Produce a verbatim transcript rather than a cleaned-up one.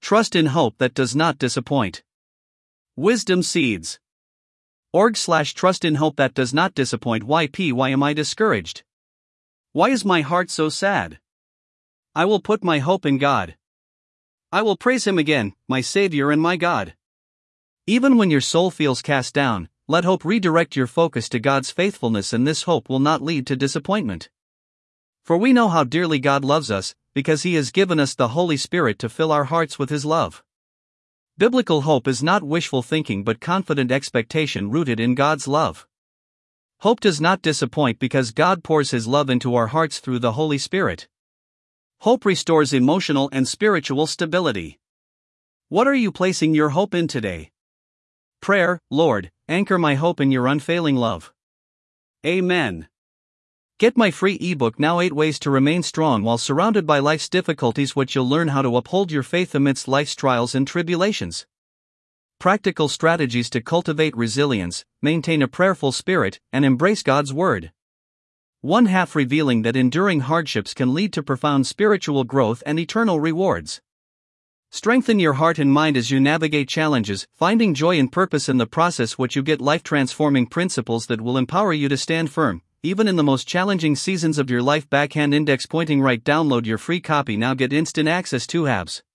Trust in hope that does not disappoint. Wisdom Seeds. Org slash trust in hope that does not disappoint. Y P Why am I discouraged? Why is my heart so sad? I will put my hope in God. I will praise Him again, my Savior and my God. Even when your soul feels cast down, let hope redirect your focus to God's faithfulness, and this hope will not lead to disappointment. For we know how dearly God loves us, because He has given us the Holy Spirit to fill our hearts with His love. Biblical hope is not wishful thinking but confident expectation rooted in God's love. Hope does not disappoint because God pours His love into our hearts through the Holy Spirit. Hope restores emotional and spiritual stability. What are you placing your hope in today? Prayer: Lord, anchor my hope in your unfailing love. Amen. Get my free ebook now, eight Ways to Remain Strong While Surrounded by Life's Difficulties, which you'll learn how to uphold your faith amidst life's trials and tribulations. Practical strategies to cultivate resilience, maintain a prayerful spirit, and embrace God's Word. One half revealing that enduring hardships can lead to profound spiritual growth and eternal rewards. Strengthen your heart and mind as you navigate challenges, finding joy and purpose in the process, which you get life-transforming principles that will empower you to stand firm, even in the most challenging seasons of your life. Backhand index pointing right. Download your free copy now. Get instant access to Habs.